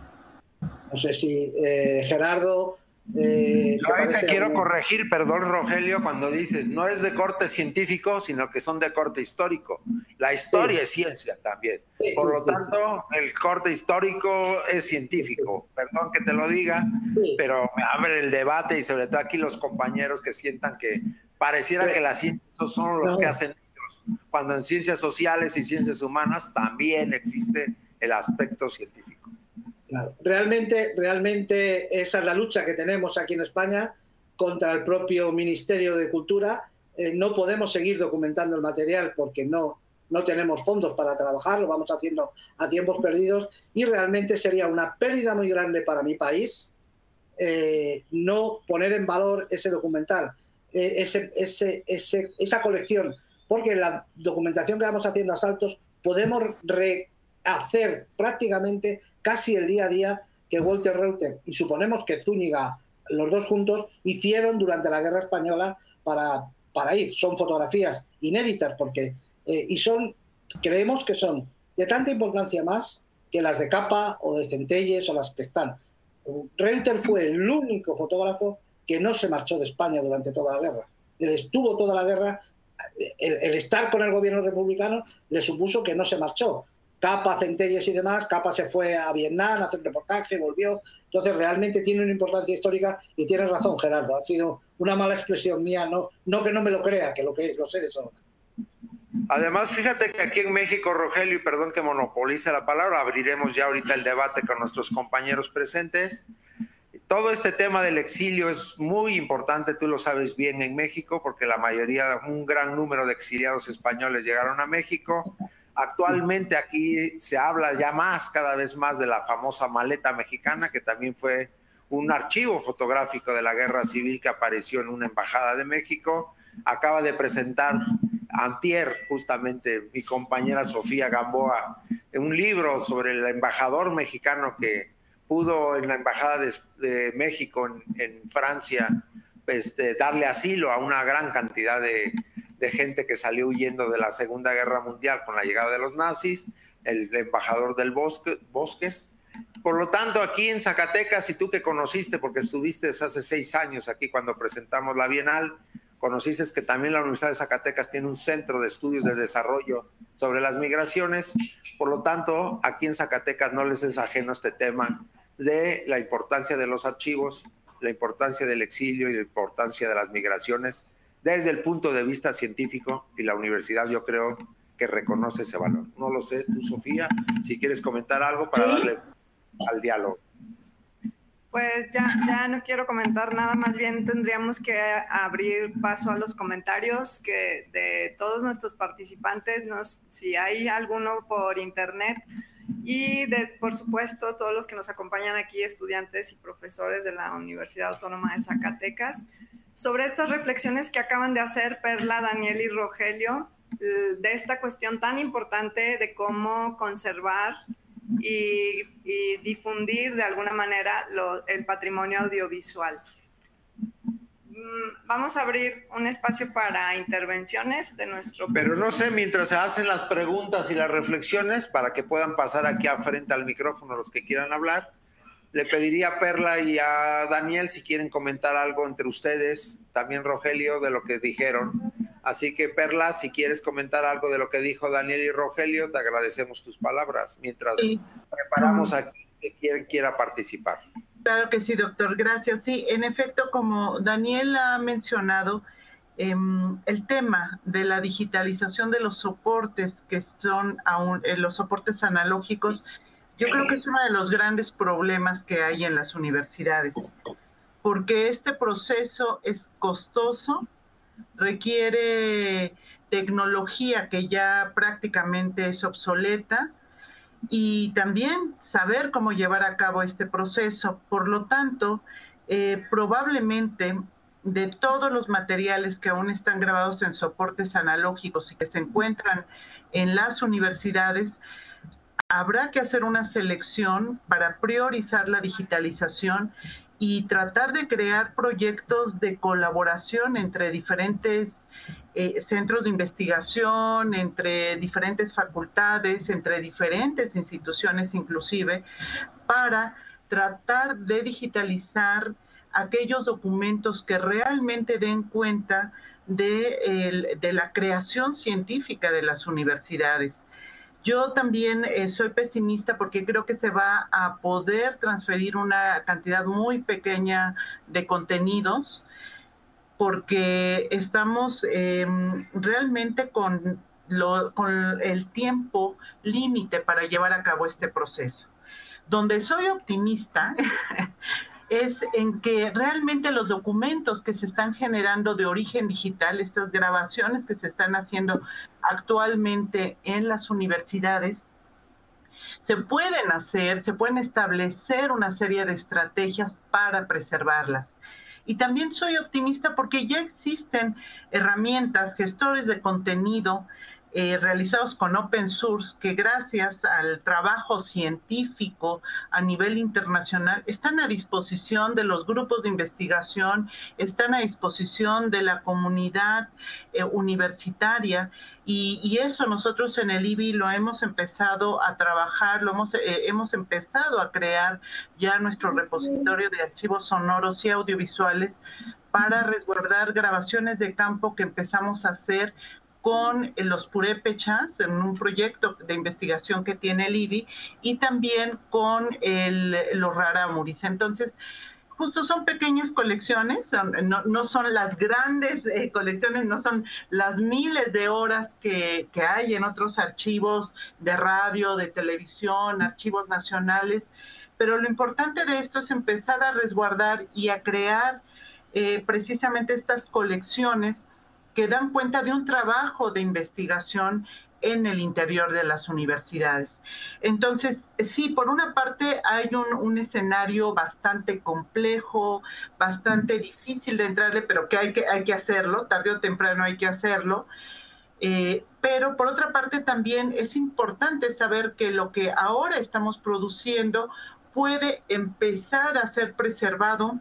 No sé si eh, Gerardo... Eh, Yo ahí te quiero algo? corregir, perdón Rogelio, cuando dices no es de corte científico, sino que son de corte histórico. La historia sí. es ciencia también. Sí, Por lo sí, tanto, sí. el corte histórico es científico. Perdón que te lo diga, sí. pero me abre el debate, y sobre todo aquí los compañeros que sientan que pareciera sí. que las ciencias son los no. que hacen ellos, cuando en ciencias sociales y ciencias humanas también existe el aspecto científico. Claro. Realmente, realmente esa es la lucha que tenemos aquí en España contra el propio Ministerio de Cultura. Eh, no podemos seguir documentando el material porque no, no tenemos fondos para trabajar, lo vamos haciendo a tiempos perdidos y realmente sería una pérdida muy grande para mi país eh, no poner en valor ese documental, eh, ese, ese, ese, esa colección, porque en la documentación que vamos haciendo a saltos podemos rehacer prácticamente casi el día a día que Walter Reuter y suponemos que Zúñiga, los dos juntos, hicieron durante la Guerra Española para, para ir. Son fotografías inéditas porque eh, y son, creemos que son de tanta importancia más que las de Capa o de Centelles o las que están. Reuter fue el único fotógrafo que no se marchó de España durante toda la guerra. Él estuvo toda la guerra, el, el estar con el gobierno republicano le supuso que no se marchó. Capa, Centelles y demás, Capa se fue a Vietnam a hacer un reportaje, volvió. Entonces realmente tiene una importancia histórica y tienes razón, Gerardo. Ha sido una mala expresión mía, no, no que no me lo crea, que lo, que, lo sé de sobra. Además, fíjate que aquí en México, Rogelio, y perdón que monopolice la palabra, abriremos ya ahorita el debate con nuestros compañeros presentes. Todo este tema del exilio es muy importante, tú lo sabes bien, en México, porque la mayoría, un gran número de exiliados españoles llegaron a México. Actualmente aquí se habla ya más, cada vez más, de la famosa maleta mexicana, que también fue un archivo fotográfico de la guerra civil que apareció en una embajada de México. Acaba de presentar antier, justamente, mi compañera Sofía Gamboa, un libro sobre el embajador mexicano que pudo en la embajada de, de México en, en Francia este, darle asilo a una gran cantidad de, de gente que salió huyendo de la Segunda Guerra Mundial con la llegada de los nazis, el embajador del Bosque, Bosques. Por lo tanto, aquí en Zacatecas, y tú que conociste, porque estuviste hace seis años aquí cuando presentamos la Bienal, conociste que también la Universidad de Zacatecas tiene un centro de estudios de desarrollo sobre las migraciones. Por lo tanto, aquí en Zacatecas no les es ajeno este tema de la importancia de los archivos, la importancia del exilio y la importancia de las migraciones desde el punto de vista científico, y la universidad yo creo que reconoce ese valor. No lo sé, tú, Sofía, si quieres comentar algo para darle al diálogo. Pues ya, ya no quiero comentar nada, más bien tendríamos que abrir paso a los comentarios que de todos nuestros participantes, nos, si hay alguno por internet, y de, por supuesto, todos los que nos acompañan aquí, estudiantes y profesores de la Universidad Autónoma de Zacatecas, sobre estas reflexiones que acaban de hacer Perla, Daniel y Rogelio, de esta cuestión tan importante de cómo conservar y, y difundir de alguna manera lo, el patrimonio audiovisual. Vamos a abrir un espacio para intervenciones de nuestro público. Pero no sé, mientras se hacen las preguntas y las reflexiones, para que puedan pasar aquí a frente al micrófono los que quieran hablar, le pediría a Perla y a Daniel si quieren comentar algo entre ustedes, también Rogelio, de lo que dijeron. Así que, Perla, si quieres comentar algo de lo que dijo Daniel y Rogelio, te agradecemos tus palabras, mientras sí. preparamos a quien quiera participar. Claro que sí, doctor, gracias. Sí, en efecto, como Daniel ha mencionado, eh, el tema de la digitalización de los soportes que son aún eh, los soportes analógicos, yo creo que es uno de los grandes problemas que hay en las universidades, porque este proceso es costoso, requiere tecnología que ya prácticamente es obsoleta, y también saber cómo llevar a cabo este proceso. Por lo tanto, eh, probablemente de todos los materiales que aún están grabados en soportes analógicos y que se encuentran en las universidades, habrá que hacer una selección para priorizar la digitalización y tratar de crear proyectos de colaboración entre diferentes Eh, centros de investigación, entre diferentes facultades, entre diferentes instituciones inclusive, para tratar de digitalizar aquellos documentos que realmente den cuenta de, el, de la creación científica de las universidades. Yo también eh, soy pesimista porque creo que se va a poder transferir una cantidad muy pequeña de contenidos, porque estamos eh, realmente con, lo, con el tiempo límite para llevar a cabo este proceso. Donde soy optimista es en que realmente los documentos que se están generando de origen digital, estas grabaciones que se están haciendo actualmente en las universidades, se pueden hacer, se pueden establecer una serie de estrategias para preservarlas. Y también soy optimista porque ya existen herramientas, gestores de contenido eh, realizados con open source que gracias al trabajo científico a nivel internacional están a disposición de los grupos de investigación, están a disposición de la comunidad eh, universitaria. Y, y eso nosotros en el I B I lo hemos empezado a trabajar, lo hemos, eh, hemos empezado a crear ya nuestro repositorio de archivos sonoros y audiovisuales para resguardar grabaciones de campo que empezamos a hacer con los purépechas en un proyecto de investigación que tiene el I B I y también con el, los rarámuris. Entonces, justo son pequeñas colecciones, no, no son las grandes eh, colecciones, no son las miles de horas que, que hay en otros archivos de radio, de televisión, archivos nacionales, pero lo importante de esto es empezar a resguardar y a crear eh, precisamente estas colecciones que dan cuenta de un trabajo de investigación en el interior de las universidades. Entonces, sí, por una parte hay un, un escenario bastante complejo, bastante difícil de entrarle, pero que hay que, hay que hacerlo, tarde o temprano hay que hacerlo. Eh, pero por otra parte también es importante saber que lo que ahora estamos produciendo puede empezar a ser preservado.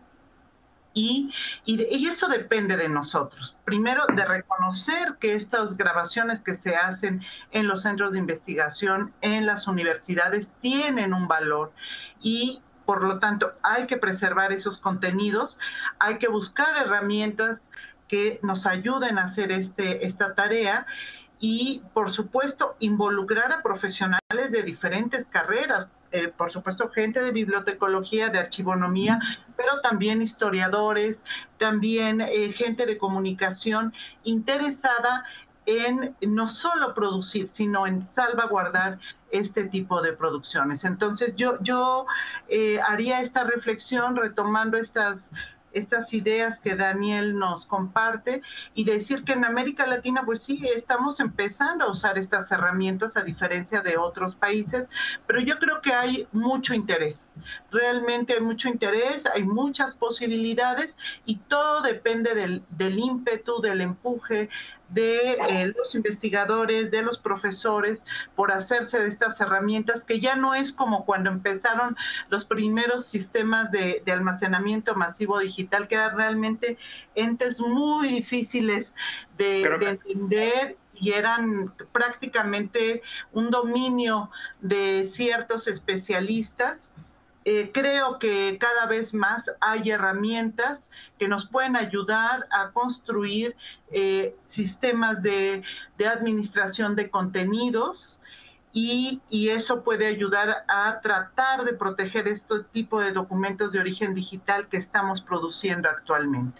Y, y, de, y eso depende de nosotros. Primero, de reconocer que estas grabaciones que se hacen en los centros de investigación, en las universidades, tienen un valor y, por lo tanto, hay que preservar esos contenidos, hay que buscar herramientas que nos ayuden a hacer este, esta tarea y, por supuesto, involucrar a profesionales de diferentes carreras. Eh, por supuesto, gente de bibliotecología, de archivonomía, pero también historiadores, también eh, gente de comunicación interesada en no solo producir, sino en salvaguardar este tipo de producciones. Entonces, yo, yo eh, haría esta reflexión retomando estas estas ideas que Daniel nos comparte y decir que en América Latina, pues sí, estamos empezando a usar estas herramientas a diferencia de otros países, pero yo creo que hay mucho interés, realmente hay mucho interés, hay muchas posibilidades y todo depende del, del ímpetu, del empuje de eh, los investigadores, de los profesores, por hacerse de estas herramientas, que ya no es como cuando empezaron los primeros sistemas de, de almacenamiento masivo digital, que eran realmente entes muy difíciles de, de entender y eran prácticamente un dominio de ciertos especialistas. Eh, creo que cada vez más hay herramientas que nos pueden ayudar a construir eh, sistemas de, de administración de contenidos y, y eso puede ayudar a tratar de proteger este tipo de documentos de origen digital que estamos produciendo actualmente.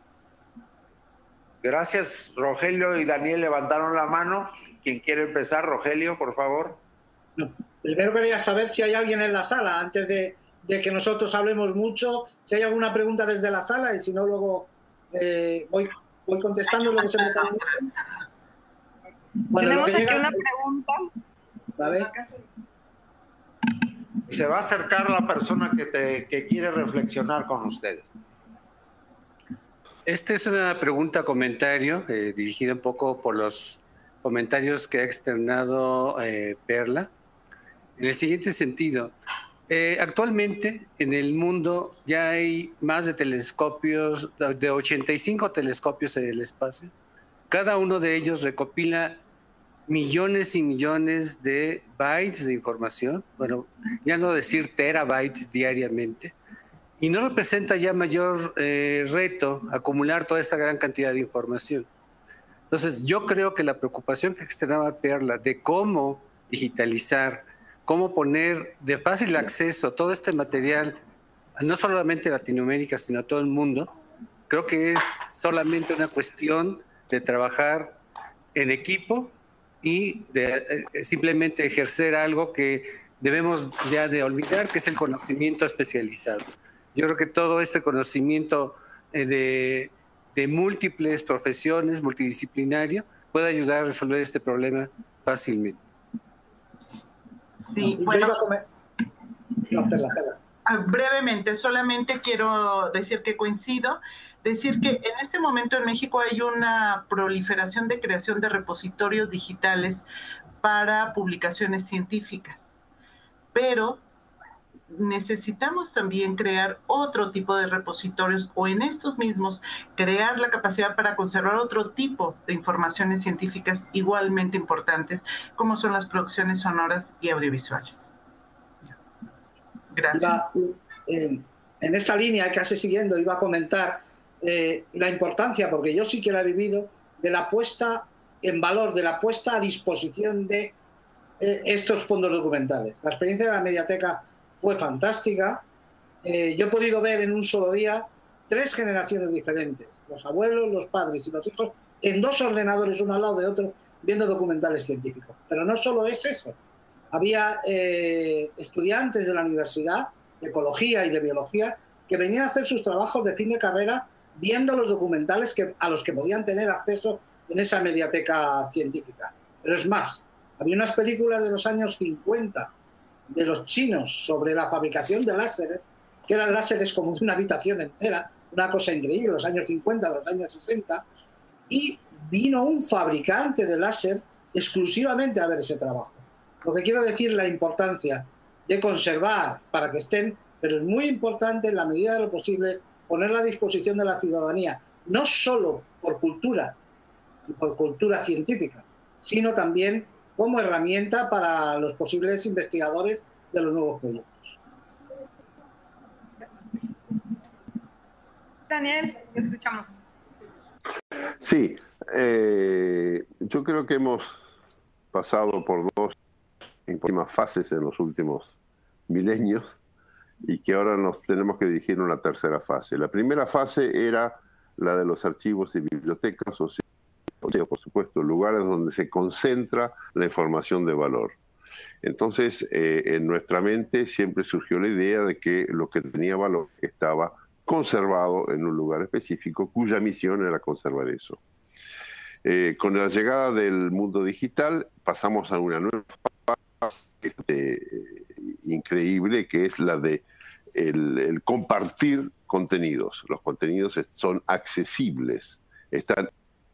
Gracias, Rogelio y Daniel levantaron la mano. ¿Quién quiere empezar? Rogelio, por favor. No. Primero quería saber si hay alguien en la sala, antes de, de que nosotros hablemos mucho, si hay alguna pregunta desde la sala y si no luego eh, voy, voy contestando lo que se me está diciendo. Bueno, tenemos aquí llega... una pregunta. ¿Vale? Se va a acercar la persona que, te, que quiere reflexionar con ustedes. Esta es una pregunta comentario eh, dirigida un poco por los comentarios que ha externado eh, Perla. En el siguiente sentido, eh, actualmente en el mundo ya hay más de telescopios, de ochenta y cinco telescopios en el espacio. Cada uno de ellos recopila millones y millones de bytes de información, bueno, ya no decir terabytes diariamente, y no representa ya mayor eh, reto acumular toda esta gran cantidad de información. Entonces, yo creo que la preocupación que externaba Perla de cómo digitalizar, cómo poner de fácil acceso todo este material, no solamente a Latinoamérica, sino a todo el mundo, creo que es solamente una cuestión de trabajar en equipo y de eh, simplemente ejercer algo que debemos ya de olvidar, que es el conocimiento especializado. Yo creo que todo este conocimiento eh, de, de múltiples profesiones, multidisciplinario, puede ayudar a resolver este problema fácilmente. Sí, Yo bueno, iba a comer... No, Perla, Perla. brevemente, solamente quiero decir que coincido, decir que en este momento en México hay una proliferación de creación de repositorios digitales para publicaciones científicas, pero necesitamos también crear otro tipo de repositorios o en estos mismos crear la capacidad para conservar otro tipo de informaciones científicas igualmente importantes, como son las producciones sonoras y audiovisuales. Gracias. Iba, en, en esta línea, casi siguiendo, iba a comentar eh, la importancia, porque yo sí que la he vivido, de la puesta en valor, de la puesta a disposición de eh, estos fondos documentales. La experiencia de la Mediateca fue fantástica. Eh, yo he podido ver en un solo día tres generaciones diferentes, los abuelos, los padres y los hijos, en dos ordenadores, uno al lado de otro, viendo documentales científicos. Pero no solo es eso. Había eh, estudiantes de la universidad, de ecología y de biología, que venían a hacer sus trabajos de fin de carrera viendo los documentales que, a los que podían tener acceso en esa mediateca científica. Pero es más, había unas películas de los años cincuenta de los chinos sobre la fabricación de láseres, que eran láseres como de una habitación entera, una cosa increíble, los años cincuenta, de los años sesenta, y vino un fabricante de láser exclusivamente a ver ese trabajo. Lo que quiero decir, la importancia de conservar para que estén, pero es muy importante en la medida de lo posible ponerla a disposición de la ciudadanía, no solo por cultura y por cultura científica, sino también como herramienta para los posibles investigadores de los nuevos proyectos. Daniel, te escuchamos. Sí, eh, yo creo que hemos pasado por dos últimas fases en los últimos milenios y que ahora nos tenemos que dirigir a una tercera fase. La primera fase era la de los archivos y bibliotecas, o sea, por supuesto, lugares donde se concentra la información de valor. Entonces, eh, en nuestra mente siempre surgió la idea de que lo que tenía valor estaba conservado en un lugar específico, cuya misión era conservar eso. Eh, con la llegada del mundo digital pasamos a una nueva fase eh, increíble, que es la de el, el compartir contenidos. Los contenidos son accesibles, están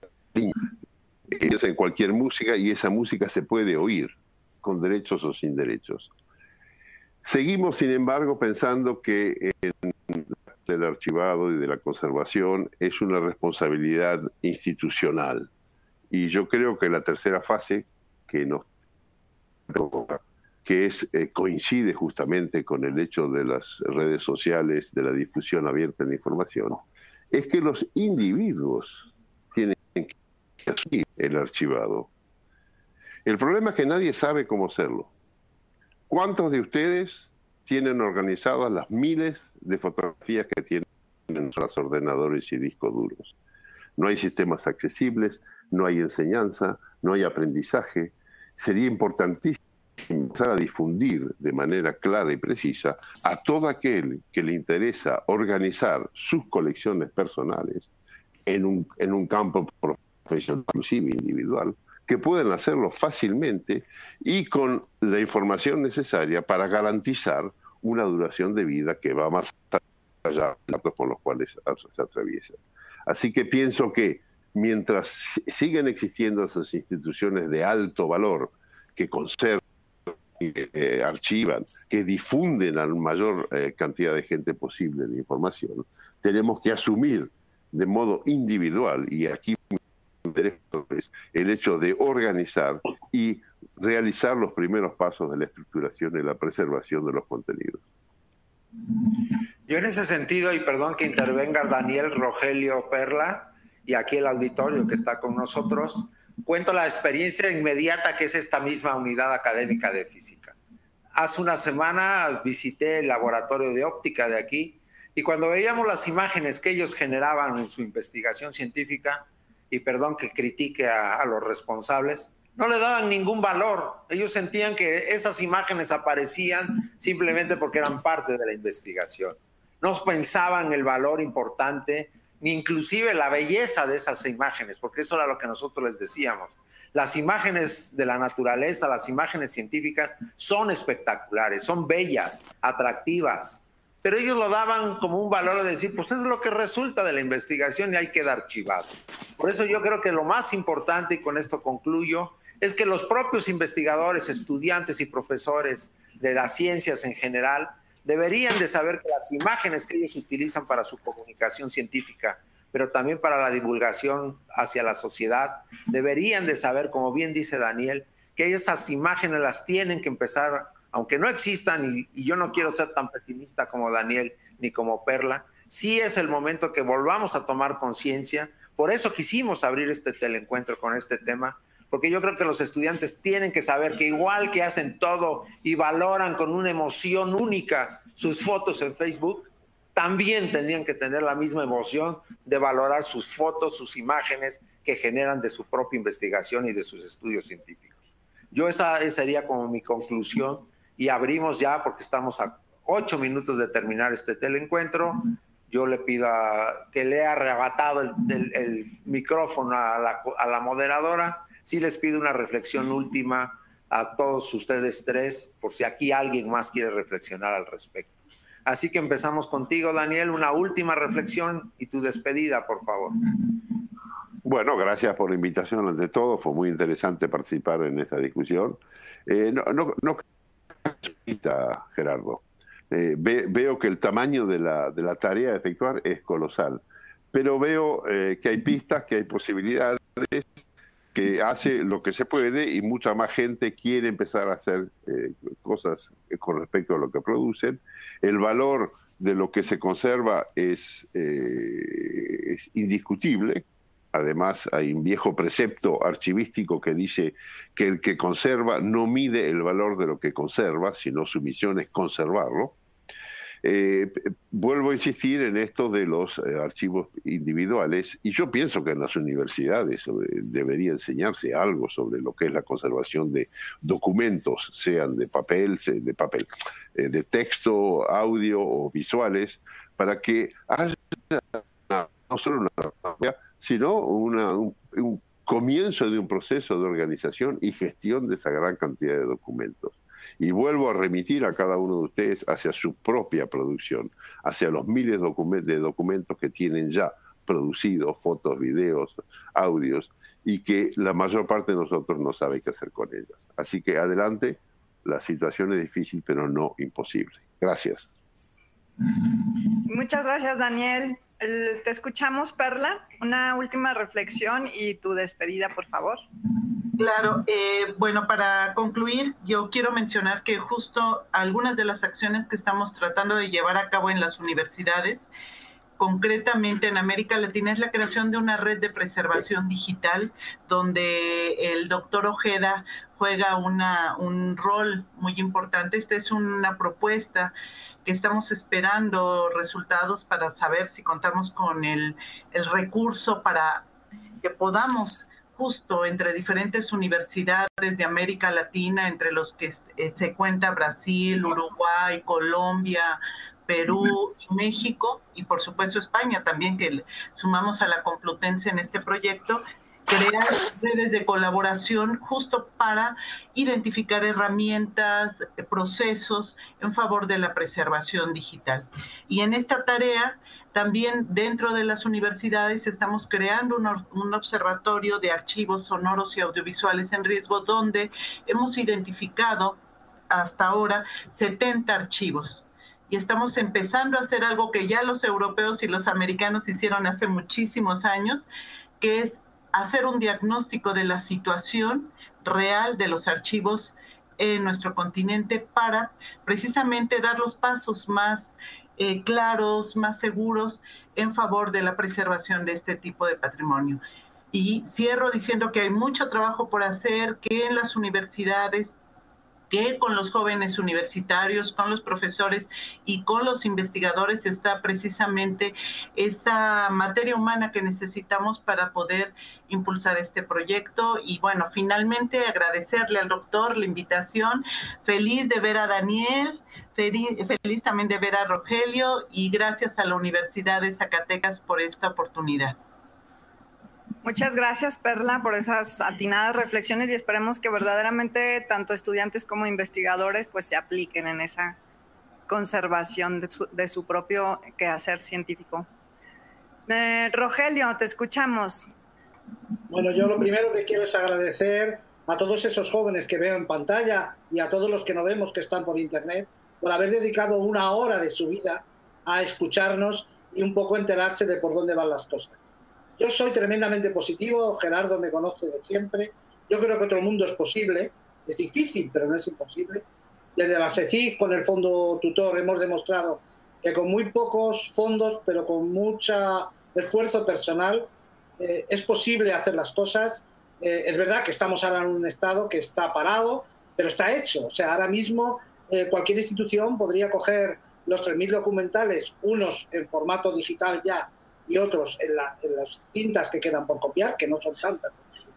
en cualquier música y esa música se puede oír, con derechos o sin derechos. Seguimos, sin embargo, pensando que en el archivado y de la conservación es una responsabilidad institucional. Y yo creo que la tercera fase, que nos que es, eh, coincide justamente con el hecho de las redes sociales, de la difusión abierta de la información, es que los individuos tienen que asumir el archivado. El problema es que nadie sabe cómo hacerlo. ¿Cuántos de ustedes tienen organizadas las miles de fotografías que tienen en los ordenadores y discos duros? No hay sistemas accesibles, no hay enseñanza, no hay aprendizaje. Sería importantísimo empezar a difundir de manera clara y precisa a todo aquel que le interesa organizar sus colecciones personales en un, en un campo profesional, inclusive individual, que pueden hacerlo fácilmente y con la información necesaria para garantizar una duración de vida que va más allá de los datos con los cuales se atraviesan. Así que pienso que mientras siguen existiendo esas instituciones de alto valor que conservan, que eh, archivan, que difunden a la mayor eh, cantidad de gente posible la información, tenemos que asumir de modo individual, y aquí el hecho de organizar y realizar los primeros pasos de la estructuración y la preservación de los contenidos. Yo en ese sentido, y perdón que intervenga Daniel, Rogelio, Perla, y aquí el auditorio que está con nosotros, cuento la experiencia inmediata que es esta misma unidad académica de física. Hace una semana visité el laboratorio de óptica de aquí, y cuando veíamos las imágenes que ellos generaban en su investigación científica, y perdón que critique a, a los responsables, no le daban ningún valor. Ellos sentían que esas imágenes aparecían simplemente porque eran parte de la investigación. no pensaban el valor importante, ni inclusive la belleza de esas imágenes, porque eso era lo que nosotros les decíamos. Las imágenes de la naturaleza, las imágenes científicas son espectaculares, son bellas, atractivas, pero ellos lo daban como un valor de decir, pues eso es lo que resulta de la investigación y hay que dar archivado. Por eso yo creo que lo más importante, y con esto concluyo, es que los propios investigadores, estudiantes y profesores de las ciencias en general deberían de saber que las imágenes que ellos utilizan para su comunicación científica, pero también para la divulgación hacia la sociedad, deberían de saber, como bien dice Daniel, que esas imágenes las tienen que empezar, aunque no existan, y, y yo no quiero ser tan pesimista como Daniel ni como Perla, sí es el momento que volvamos a tomar conciencia. Por eso quisimos abrir este teleencuentro con este tema, porque yo creo que los estudiantes tienen que saber que igual que hacen todo y valoran con una emoción única sus fotos en Facebook, también tendrían que tener la misma emoción de valorar sus fotos, sus imágenes que generan de su propia investigación y de sus estudios científicos. Yo esa, esa sería como mi conclusión, y abrimos ya porque estamos a ocho minutos de terminar este teleencuentro. Yo le pido a, que le haya arrebatado el, el, el micrófono a la, a la moderadora. Sí les pido una reflexión última a todos ustedes tres, por si aquí alguien más quiere reflexionar al respecto. Así que empezamos contigo, Daniel, una última reflexión y tu despedida, por favor. Bueno, gracias por la invitación ante todo, fue muy interesante participar en esta discusión. Eh, no, no, no, Gerardo, eh, ve, veo que el tamaño de la, de la tarea a efectuar es colosal, pero veo eh, que hay pistas, que hay posibilidades, que hace lo que se puede y mucha más gente quiere empezar a hacer eh, cosas con respecto a lo que producen. El valor de lo que se conserva es, eh, es indiscutible. Además, hay un viejo precepto archivístico que dice que el que conserva no mide el valor de lo que conserva, sino su misión es conservarlo. Eh, vuelvo a insistir en esto de los eh, archivos individuales, y yo pienso que en las universidades eh, debería enseñarse algo sobre lo que es la conservación de documentos, sean de papel, de papel, eh, de texto, audio o visuales, para que haya no solo una, sino una, un, un comienzo de un proceso de organización y gestión de esa gran cantidad de documentos. Y vuelvo a remitir a cada uno de ustedes hacia su propia producción, hacia los miles de documentos que tienen ya producidos, fotos, videos, audios, y que la mayor parte de nosotros no sabe qué hacer con ellas. Así que adelante, la situación es difícil, pero no imposible. Gracias. Muchas gracias, Daniel. Te escuchamos, Perla. Una última reflexión y tu despedida, por favor. Claro, eh, bueno, para concluir, yo quiero mencionar que justo algunas de las acciones que estamos tratando de llevar a cabo en las universidades, concretamente en América Latina, es la creación de una red de preservación digital donde el doctor Ojeda juega una, un rol muy importante. Esta es una propuesta que estamos esperando resultados para saber si contamos con el, el recurso para que podamos justo entre diferentes universidades de América Latina, entre los que eh, se cuenta Brasil, Uruguay, Colombia, Perú, México y por supuesto España también, que sumamos a la Complutense en este proyecto, crear redes de colaboración justo para identificar herramientas, procesos en favor de la preservación digital. Y en esta tarea, también dentro de las universidades estamos creando un, un observatorio de archivos sonoros y audiovisuales en riesgo, donde hemos identificado hasta ahora setenta archivos. Y estamos empezando a hacer algo que ya los europeos y los americanos hicieron hace muchísimos años, que es hacer un diagnóstico de la situación real de los archivos en nuestro continente para precisamente dar los pasos más eh, claros, más seguros en favor de la preservación de este tipo de patrimonio. Y cierro diciendo que hay mucho trabajo por hacer, que en las universidades que con los jóvenes universitarios, con los profesores y con los investigadores está precisamente esa materia humana que necesitamos para poder impulsar este proyecto. Y bueno, finalmente agradecerle al doctor la invitación, feliz de ver a Daniel, feliz, feliz también de ver a Rogelio, y gracias a la Universidad de Zacatecas por esta oportunidad. Muchas gracias, Perla, por esas atinadas reflexiones, y esperemos que verdaderamente tanto estudiantes como investigadores pues se apliquen en esa conservación de su, de su propio quehacer científico. Eh, Rogelio, te escuchamos. Bueno, yo lo primero que quiero es agradecer a todos esos jóvenes que veo en pantalla y a todos los que no vemos, que están por internet, por haber dedicado una hora de su vida a escucharnos y un poco enterarse de por dónde van las cosas. Yo soy tremendamente positivo, Gerardo me conoce de siempre, yo creo que otro mundo es posible, es difícil, pero no es imposible. Desde la SECIC, con el Fondo Tutor, hemos demostrado que con muy pocos fondos, pero con mucho esfuerzo personal, eh, es posible hacer las cosas. Eh, es verdad que estamos ahora en un estado que está parado, pero está hecho. O sea, ahora mismo eh, cualquier institución podría coger los tres mil documentales, unos en formato digital ya, y otros en, la, en las cintas que quedan por copiar, que no son tantas,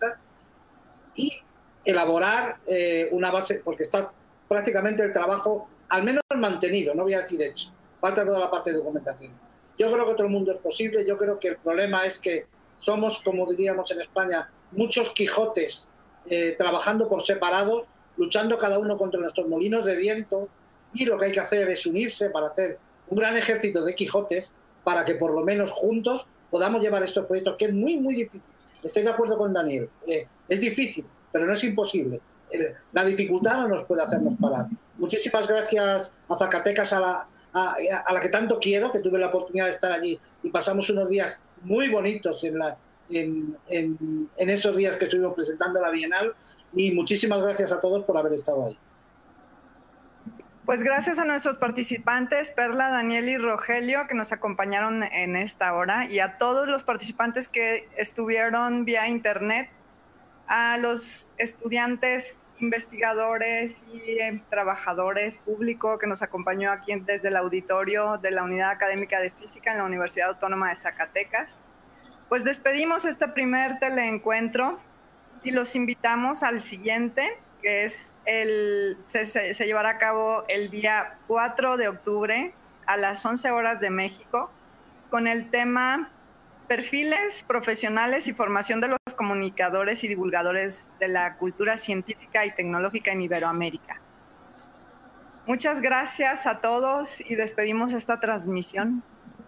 y elaborar eh, una base, porque está prácticamente el trabajo, al menos mantenido, no voy a decir hecho, falta toda la parte de documentación. Yo creo que todo el mundo es posible, yo creo que el problema es que somos, como diríamos en España, muchos Quijotes eh, trabajando por separados, luchando cada uno contra nuestros molinos de viento, y lo que hay que hacer es unirse para hacer un gran ejército de Quijotes, para que por lo menos juntos podamos llevar estos proyectos, que es muy, muy difícil. Estoy de acuerdo con Daniel. Eh, es difícil, pero no es imposible. Eh, la dificultad no nos puede hacernos parar. Muchísimas gracias a Zacatecas, a la, a, a la que tanto quiero, que tuve la oportunidad de estar allí y pasamos unos días muy bonitos en, la, en, en, en esos días que estuvimos presentando la Bienal, y muchísimas gracias a todos por haber estado ahí. Pues gracias a nuestros participantes, Perla, Daniel y Rogelio, que nos acompañaron en esta hora, y a todos los participantes que estuvieron vía internet, a los estudiantes, investigadores y eh, trabajadores público que nos acompañó aquí desde el auditorio de la Unidad Académica de Física en la Universidad Autónoma de Zacatecas. Pues despedimos este primer teleencuentro y los invitamos al siguiente, que es el, se, se, se llevará a cabo el día cuatro de octubre a las once horas de México, con el tema Perfiles profesionales y formación de los comunicadores y divulgadores de la cultura científica y tecnológica en Iberoamérica. Muchas gracias a todos y despedimos esta transmisión.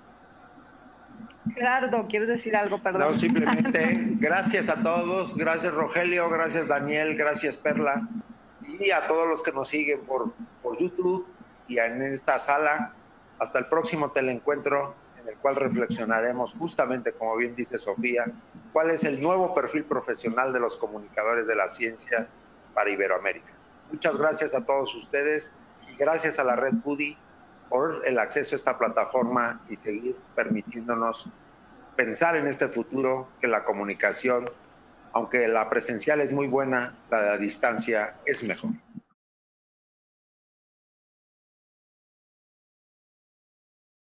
Gerardo, ¿quieres decir algo? Perdón. No, simplemente gracias a todos, gracias Rogelio, gracias Daniel, gracias Perla, y a todos los que nos siguen por, por YouTube y en esta sala. Hasta el próximo teleencuentro, en el cual reflexionaremos justamente, como bien dice Sofía, cuál es el nuevo perfil profesional de los comunicadores de la ciencia para Iberoamérica. Muchas gracias a todos ustedes y gracias a la Red CUDI por el acceso a esta plataforma y seguir permitiéndonos pensar en este futuro, que la comunicación, aunque la presencial es muy buena, la de la distancia es mejor.